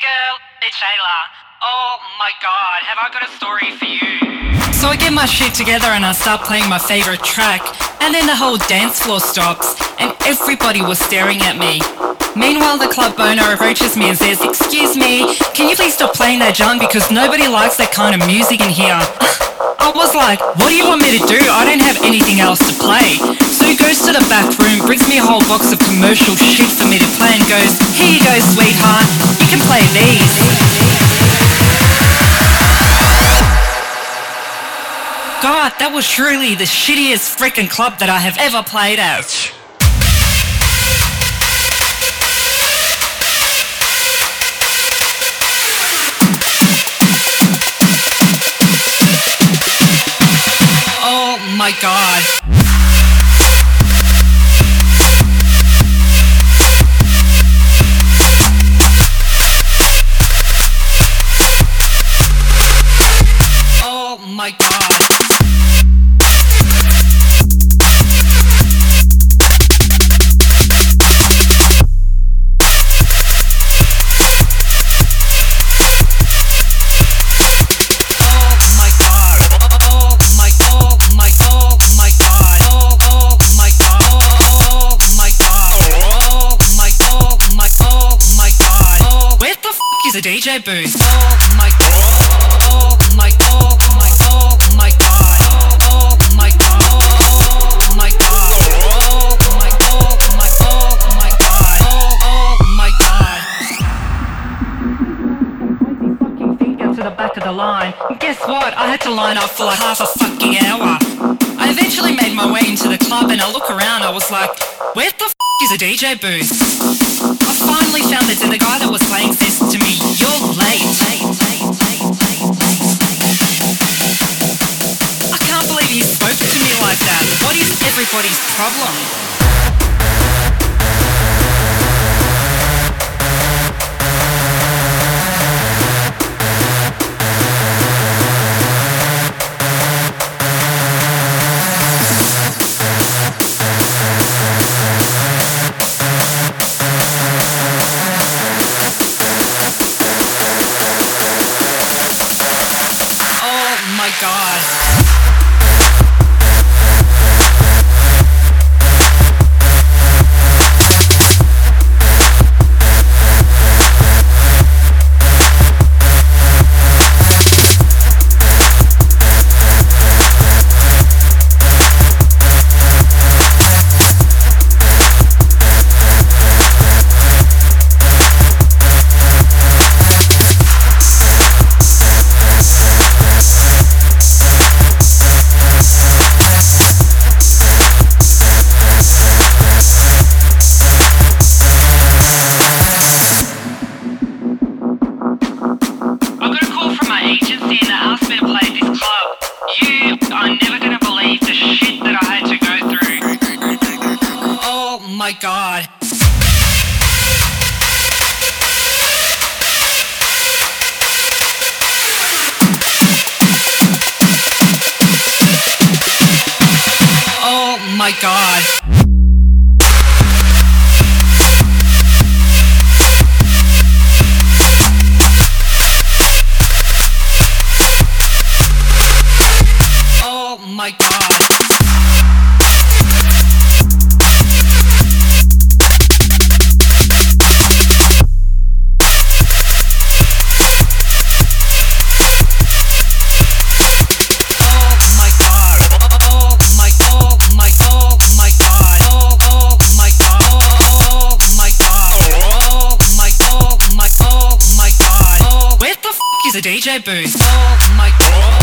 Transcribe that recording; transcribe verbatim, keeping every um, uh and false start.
girl, it's Shayla. Oh my god, have I got a story for you? So I get my shit together and I start playing my favourite track, and then the whole dance floor stops and everybody was staring at me. Meanwhile, the club owner approaches me and says, "Excuse me, can you please stop playing that junk because nobody likes that kind of music in here?" I was like, "What do you want me to do? I don't have anything else to play." So he goes to the back room, brings me a whole box of commercial shit for me to play and goes, "Here you go, sweetheart, you can play these." God, that was truly the shittiest freaking club that I have ever played at. Oh my god. Oh my god. He's a D J booth. Oh my god. Oh my oh my oh my god. Oh my god. Oh my god. Oh my oh my oh my god. Oh my god. twenty fucking feet get to the back of the line. And guess what? I had to line up for like half a fucking hour. I eventually made my way into the club and I look around. I was like, where the f*** is a D J booth? I finally found it, and the guy that was playing says to me, "You're late." I can't believe he spoke to me like that. What is everybody's problem? God. My God. Oh my God. Oh my God. He's a D J booth. Oh my God.